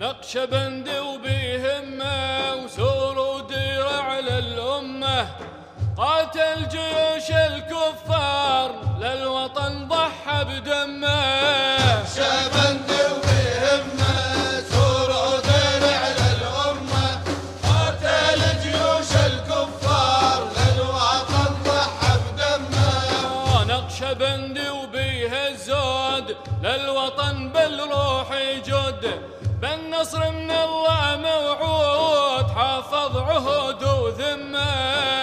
نقشبندي وبيهمه وسور ودرع للأمة، قاتل جيوش الكفار للوطن ضحى بدمه. نقشبندي وبيهمه سور ودرع للأمة، قاتل جيوش الكفار للوطن ضحى بدمه. نقشبندي وبيه الزود للوطن بالروح يجد، بالنصر من الله موعود حافظ عهود وذمه.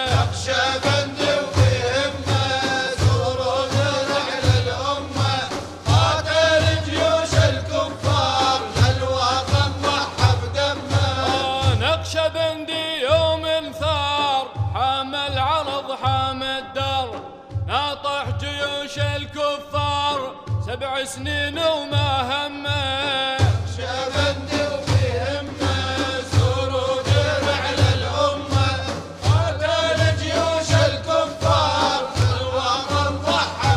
نقشبندي وبيهمه سور ودرع للأمة، قاتل جيوش الكفار للوطن ضحى بدمه. نقشبندي يوم ثار حامى العرض حامى الدار، ناطح جيوش الكفار 7 سنين وما همه. نقشبندي وبيهمه سور ودرع للأمة، قاتل جيوش الكفار للوطن ضحى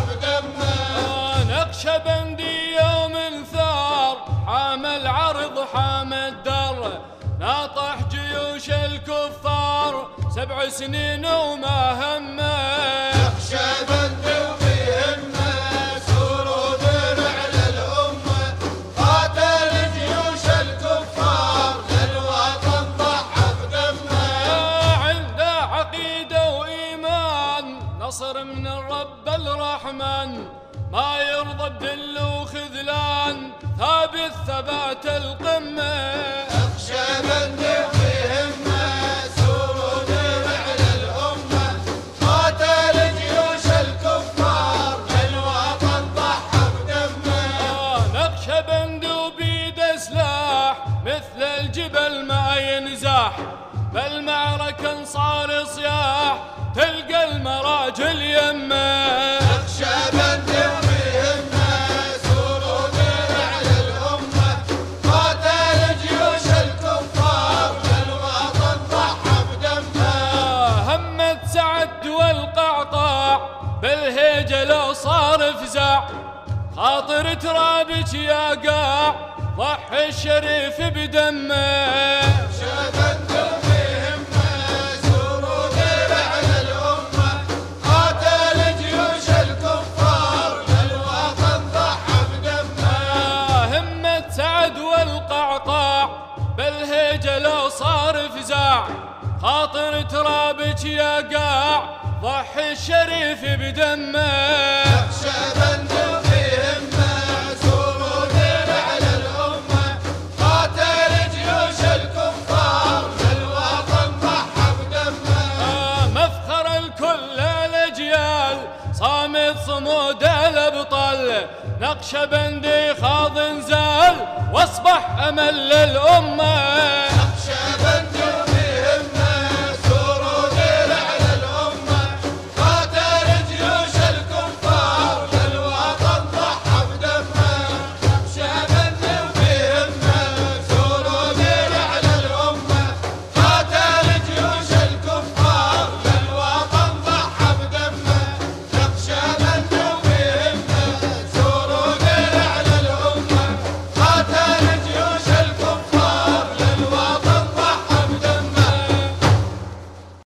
بدمه. نقشبندي يوم ثار حامى العرض حامى الدار، ناطح جيوش الكفار 7 سنين وما همه. نقشبندي وبيهمه سور ودرع للأمة، قاتل جيوش الكفار للوطن ضحى بدمه. عنده عقيدة وإيمان نصر من الرب الرحمن، ما يرضى بذل وخذلان ثابت ثبات القمة. نقشبندي وبيهمه سور ودرع للأمة، قاتل جيوش الكفار للوطن ضحى بدمه. نقشبندي وبيده سلاح مثل الجبل ما ينزاح، بالمعركة انصار صياح تلقى المراجل يمه. نقشبندي وبيهمه سور ودرع للأمة، قاتل جيوش الكفار للوطن ضحى بدمه. همت سعد والقعقاع بالهيجة لو صار فزاع، خاطر ترابك يا قاع ضحي الشريف بدمه. نقشبندي وبيهمه سور ودرع للأمة، قاتل جيوش الكفار للوطن ضحى بدمه. همت سعد والقعقاع بالهيجة لو صار فزاع، خاطر ترابك يا قاع ضحي الشريف بدمه. نقشبندي وبيهمه سور ودرع للأمة، قاتل جيوش الكفار للوطن ضحى بدمه. مفخر الكل الأجيال صامت صمود الأبطال، نقشبندي خاض نزال واصبح أمل للأمة.